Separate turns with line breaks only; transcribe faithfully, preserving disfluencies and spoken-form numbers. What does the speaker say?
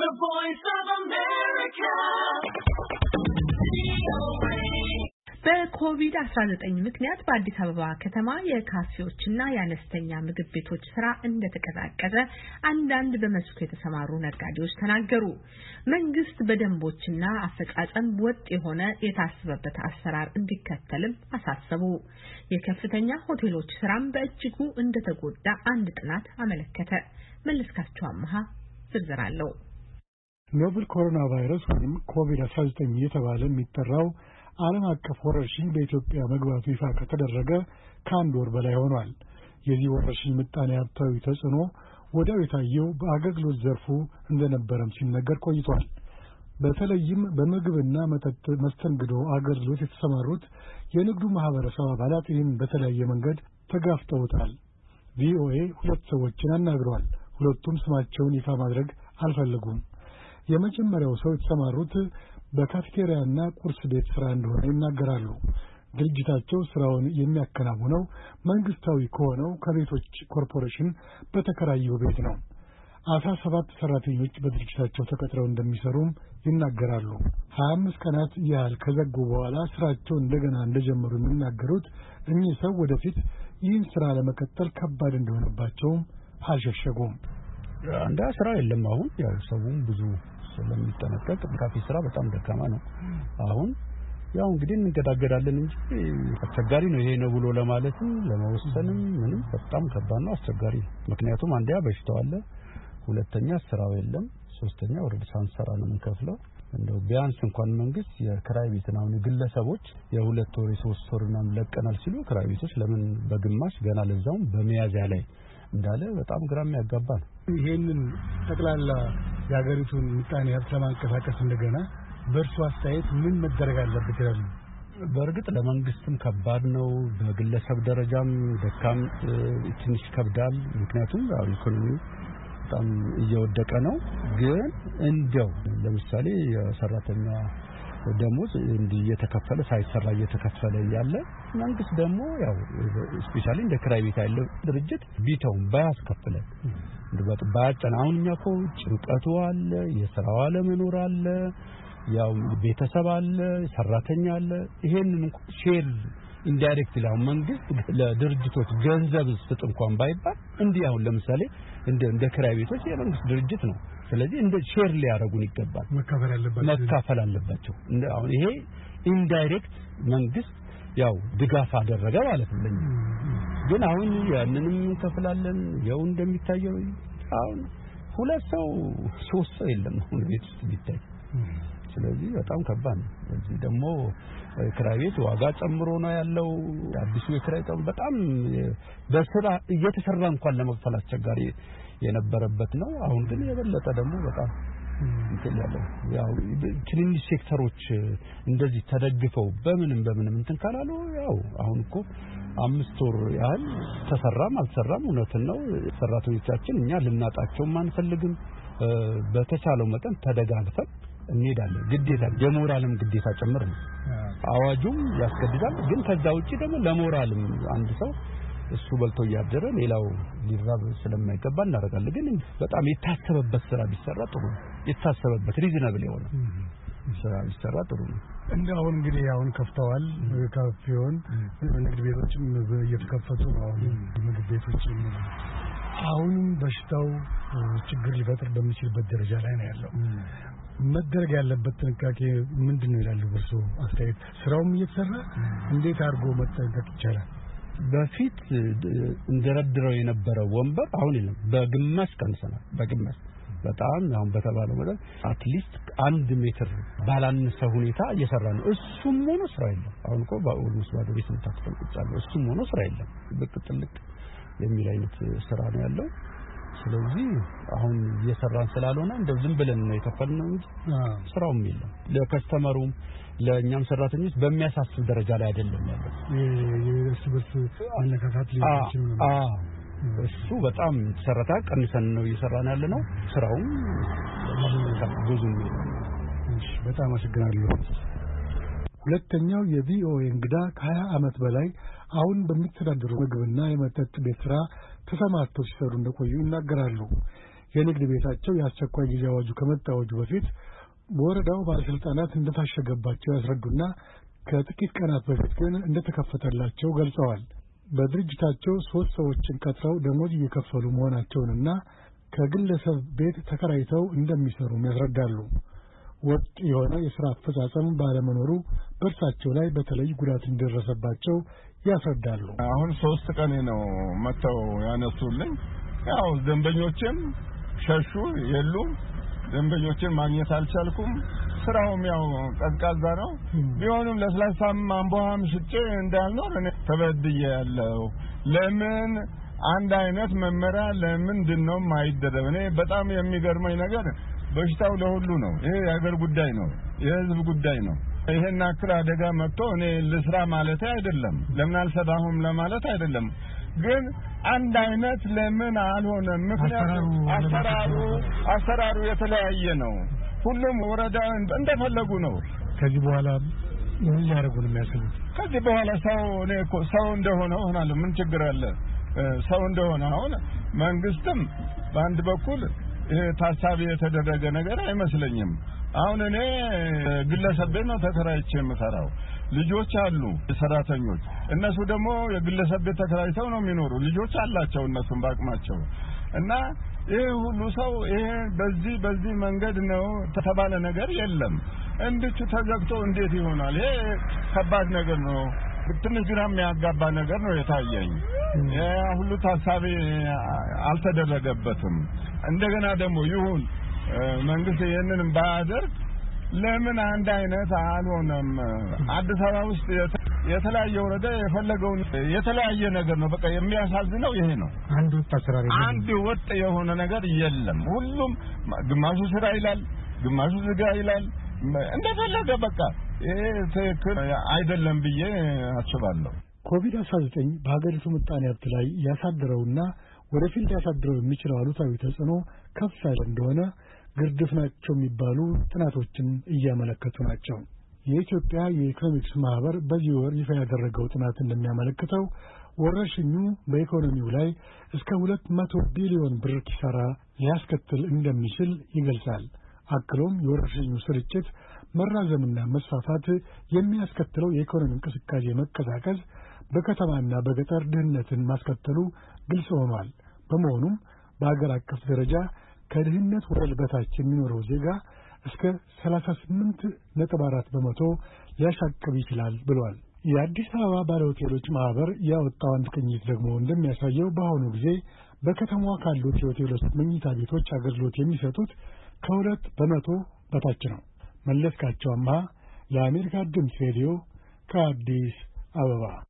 The Voice of America. በኮቪድ አስራ ዘጠኝ ምክንያት በአዲስ አበባ ከተማ የካፌዎችና የአነስተኛ ምግብ ቤቶች ስራ እንደተቀዛቀዘ አንዳንድ በመስኩ የተሰማሩ ነጋዴዎች ተናገሩ። መንግስት በደንቦችና አፈጻጸም ወጥ የሆነ የታሰበበት አሰራር እንዲከተልም አሳሰቡ። የከፍተኛ ሆቴሎች ስራም በእጅጉ እንደተጎዳ አንድ ጥናት አመለከተ። መለስካቸው አማሃ ዝርዝር አለው።
ኖቨል ኮሮና ቫይረስ ወይም ኮቪድ አስራ ዘጠኝ እየተባለ የሚጠራው ዓለም አቀፍ ወረርሽኝ በኢትዮጵያ መግባቱ ይፋ ከተደረገ ከአንድ ወር በላይ ሆኗል። የዚህ ወረርሽኝ ምጣኔ ሀብታዊ ተጽዕኖ ወዲያው የታየው በአገልግሎት ዘርፉ እንደነበረም ሲነገር ቆይቷል። በተለይም በምግብና መጠጥ መስተንግዶ አገልግሎት የተሰማሩት የንግዱ ማህበረሰብ አባላት ይህን በተለያየ መንገድ ተጋፍጠውታል። ቪኦኤ ሁለት ሰዎችን አናግሯል። ሁለቱም ስማቸውን ይፋ ማድረግ አልፈለጉም። የመጀመሪያው ሰው የተሰማሩት በካፌቴሪያና ቁርስ ቤት ስራ እንደሆነ ይናገራሉ። ድርጅታቸው ስራውን የሚያከናውነው መንግስታዊ ከሆነው ከቤቶች ኮርፖሬሽን በተከራየው ቤት ነው። አስራ ሰባት ሰራተኞች በድርጅታቸው ተቀጥረው እንደሚሰሩም ይናገራሉ። ሀያ አምስት ቀናት ያህል ከዘጉ በኋላ ስራቸውን እንደገና እንደጀመሩ የሚናገሩት እኚህ ሰው ወደፊት ይህን ስራ ለመቀጠል ከባድ እንደሆነባቸውም አልሸሸጉም።
አንዳ ስራ የለም። አሁን ያው ሰውም ብዙ ስለሚጠነቀቅ ካፌ ስራ በጣም ደካማ ነው። አሁን ያው እንግዲህ እንገዳገዳለን እንጂ አስቸጋሪ ነው። ይሄ ነው ብሎ ለማለትም ለመወሰንም ምንም በጣም ከባድ ነው፣ አስቸጋሪ ነው። ምክንያቱም አንደኛ በሽታው አለ፣ ሁለተኛ ስራው የለም፣ ሶስተኛ ወርድ ሳንሰራ ነው የምንከፍለው። እንደው ቢያንስ እንኳን መንግስት የክራይ ቤት ነው ግለሰቦች የሁለት ወር የሶስት ወር ነው ለቀናል ሲሉ ክራይ ቤቶች ለምን በግማሽ ገና ለዛውም በመያዝያ ላይ እንዳለ በጣም ግራም ያጋባል።
ይሄንን ጠቅላላ የሀገሪቱን ምጣኔ ሀብት ለማንቀሳቀስ እንደገና በእርሱ አስተያየት ምን መደረግ አለበት ይላሉ?
በእርግጥ ለመንግስትም ከባድ ነው፣ በግለሰብ ደረጃም ደካም ትንሽ ከብዳል። ምክንያቱም ያው ኢኮኖሚ በጣም እየወደቀ ነው። ግን እንደው ለምሳሌ የሰራተኛ ደሞዝ እንዲህ እየተከፈለ ሳይሰራ እየተከፈለ ያለ መንግስት ደግሞ ያው ስፔሻሊ እንደ ክራይ ቤት ያለው ድርጅት ቢተውን ባያስከፍለን እንደበት ባያጨና አሁን እኛ እኮ ጭንቀቱ አለ፣ የሥራው አለመኖር አለ፣ ያው ቤተሰብ አለ፣ ሰራተኛ አለ። ይሄንን ሼር ኢንዳይሬክት ላይ መንግስት ለድርጅቶች ገንዘብ ስጥ እንኳን ባይባል እንዲህ አሁን ለምሳሌ እንደ እንደ ክራይ ቤቶች የመንግስት ድርጅት ነው። ስለዚህ እንደ ሼር ሊያደርጉን ይገባል፣
መካፈል አለባቸው
መካፈል አለባቸው። አሁን ይሄ ኢንዳይሬክት መንግስት ያው ድጋፍ አደረገ ማለት ነው። ግን አሁን ያንንም እንከፍላለን። ያው እንደሚታየው አሁን ሁለት ሰው ሶስት ሰው የለም አሁን ቤት ውስጥ ቢታይ። ስለዚህ በጣም ከባድ ነው። እዚህ ደግሞ ክራይ ቤት ዋጋ ጨምሮ ነው ያለው። አዲሱ የክራይ ጠም በጣም በስራ እየተሰራ እንኳን ለመክፈል አስቸጋሪ የነበረበት ነው። አሁን ግን የበለጠ ደግሞ በጣም እንትን ያለው ያው ትንንሽ ሴክተሮች እንደዚህ ተደግፈው በምንም በምንም እንትን ካላሉ ያው አሁን እኮ አምስት ወር ያህል ተሰራም አልሰራም እውነትን ነው ሰራተኞቻችን እኛ ልናጣቸውም አንፈልግም። በተቻለው መጠን ተደጋግፈን እንሄዳለን። ግዴታ የሞራልም ግዴታ ጨምር ነው። አዋጁም ያስገድዳል። ግን ከዛ ውጪ ደግሞ ለሞራልም አንድ ሰው እሱ በልቶ ያደረ ሌላው ሊራብ ስለማይገባ እናደርጋለን። ግን በጣም የታሰበበት ስራ ቢሰራ ጥሩ ነው። የታሰበበት ሪዝናብል የሆነ ስራ ቢሰራ ጥሩ ነው።
እንደ አሁን እንግዲህ አሁን ከፍተዋል ካፌውን ንግድ ቤቶችም እየተከፈቱ ነው። አሁን ንግድ ቤቶችም አሁን በሽታው ችግር ሊፈጥር በሚችልበት ደረጃ ላይ ነው ያለው። መደረግ ያለበት ጥንቃቄ ምንድነው ይላሉ በርሶ አስተያየት? ስራውም እየተሰራ እንዴት አድርጎ መጠንቀቅ ይቻላል?
በፊት እንደረድረው የነበረው ወንበር አሁን የለም። በግማሽ ቀንሰናል። በግማሽ በጣም አሁን በተባለው ማለት አትሊስት አንድ ሜትር ባላነሰ ሁኔታ እየሰራ ነው። እሱም ሆኖ ስራ የለም። አሁን እኮ በኦልሞስት ባዶ ቤት ተንቀሳቅሳለሁ። እሱም ሆኖ ስራ የለም። ብቅ ጥልቅ የሚል አይነት ስራ ነው ያለው። ስለዚህ አሁን እየሰራን ስላልሆነ እንደው ዝም ብለን ነው የከፈልነው እንጂ ስራውም የለም። ለከስተመሩም ለኛም ሰራተኞች በሚያሳስብ ደረጃ ላይ አይደለም ያለው።
የስብስ አነካካት ሊሆን ነው።
አዎ እሱ በጣም ተሰራታ ቀንሰን ነው እየሰራን ያለነው። ስራውም ብዙም
በጣም አስገናለሁ። ሁለተኛው የቪኦኤ እንግዳ ከሀያ ዓመት በላይ አሁን በሚተዳደሩ ምግብና የመጠጥ ቤት ስራ ተሰማርተው ሲሰሩ እንደቆዩ ይናገራሉ። የንግድ ቤታቸው የአስቸኳይ ጊዜ አዋጁ ከመታወጁ በፊት በወረዳው ባለስልጣናት እንደታሸገባቸው ያስረዱና ከጥቂት ቀናት በፊት ግን እንደተከፈተላቸው ገልጸዋል። በድርጅታቸው ሶስት ሰዎችን ቀጥረው ደሞዝ እየከፈሉ መሆናቸውንና ከግለሰብ ቤት ተከራይተው እንደሚሰሩም ያስረዳሉ። ወጥ የሆነ የሥራ አፈጻጸም ባለመኖሩ በእርሳቸው ላይ በተለይ ጉዳት እንደደረሰባቸው ያስረዳሉ።
አሁን ሶስት ቀን ነው መተው ያነሱልኝ። ያው ደንበኞችም ሸሹ የሉም። ደንበኞችን ማግኘት አልቻልኩም። ስራውም ያው ቀዝቃዛ ነው። ቢሆንም ለስላሳም አምቦሃም ሽጬ እንዳልኖር እኔ ተበድዬ ያለው ለምን አንድ አይነት መመሪያ ለምንድን ነው የማይደረግ? እኔ በጣም የሚገርመኝ ነገር በሽታው ለሁሉ ነው። ይሄ የሀገር ጉዳይ ነው፣ የህዝብ ጉዳይ ነው። ይሄን አክል አደጋ መጥቶ እኔ ልስራ ማለት አይደለም፣ ለምን አልሰራሁም ለማለት አይደለም። ግን አንድ አይነት ለምን አልሆነም? ምክንያቱም አሰራሩ አሰራሩ የተለያየ ነው። ሁሉም ወረዳ እንደፈለጉ ነው።
ከዚህ በኋላ ምን ያደርጉ ነው የሚያስቡት?
ከዚህ በኋላ ሰው እኔ እኮ ሰው እንደሆነ ሆናለሁ። ምን ችግር አለ? ሰው እንደሆነ አሁን መንግስትም በአንድ በኩል ይሄ ታሳቢ የተደረገ ነገር አይመስለኝም። አሁን እኔ ግለሰብ ቤት ነው ተከራይቼ የምሰራው። ልጆች አሉ ሰራተኞች፣ እነሱ ደግሞ የግለሰብ ቤት ተከራይተው ነው የሚኖሩ። ልጆች አላቸው እነሱም ባቅማቸው እና ይሄ ሁሉ ሰው ይሄ በዚህ በዚህ መንገድ ነው ተባለ ነገር የለም። እንድቹ ተዘግቶ እንዴት ይሆናል? ይሄ ከባድ ነገር ነው። ትንሽ ግራ የሚያጋባ ነገር ነው የታየኝ። ያ ሁሉ ታሳቢ አልተደረገበትም። እንደገና ደግሞ ይሁን መንግስት ይሄንንም ባያደርግ ለምን አንድ አይነት አልሆነም? አዲስ አበባ ውስጥ የተለያየ ወረዳ የፈለገውን የተለያየ ነገር ነው። በቃ የሚያሳዝነው ይሄ ነው።
አንድ ወጥ አሰራር የለም።
አንድ ወጥ የሆነ ነገር የለም። ሁሉም ግማሹ ስራ ይላል፣ ግማሹ ዝጋ ይላል። እንደፈለገ በቃ ይሄ ትክክል አይደለም ብዬ አስባለሁ።
ኮቪድ አስራ ዘጠኝ በሀገሪቱ ምጣኔ ሀብት ላይ ያሳደረውና ወደፊት ሊያሳድረው የሚችለው አሉታዊ ተጽዕኖ ከፍ ያለ እንደሆነ ግርድፍ ናቸው የሚባሉ ጥናቶችን እያመለከቱ ናቸው። የኢትዮጵያ የኢኮኖሚክስ ማህበር በዚህ ወር ይፋ ያደረገው ጥናት እንደሚያመለክተው ወረርሽኙ በኢኮኖሚው ላይ እስከ ሁለት መቶ ቢሊዮን ብር ኪሳራ ሊያስከትል እንደሚችል ይገልጻል። አክሎም የወረርሽኙ ስርጭት መራዘምና መስፋፋት የሚያስከትለው የኢኮኖሚ እንቅስቃሴ መቀዛቀዝ በከተማና በገጠር ድህነትን ማስከተሉ ግልጽ ሆኗል። በመሆኑም በአገር አቀፍ ደረጃ ከድህነት ወለል በታች የሚኖረው ዜጋ እስከ ሰላሳ ስምንት ነጥብ አራት በመቶ ሊያሻቅብ ይችላል ብሏል። የአዲስ አበባ ባለሆቴሎች ማህበር ያወጣው አንድ ቅኝት ደግሞ እንደሚያሳየው በአሁኑ ጊዜ በከተማዋ ካሉት የሆቴሎች መኝታ ቤቶች አገልግሎት የሚሰጡት ከሁለት በመቶ በታች ነው። መለስካቸው አምሃ ለአሜሪካ ድምፅ ሬዲዮ ከአዲስ አበባ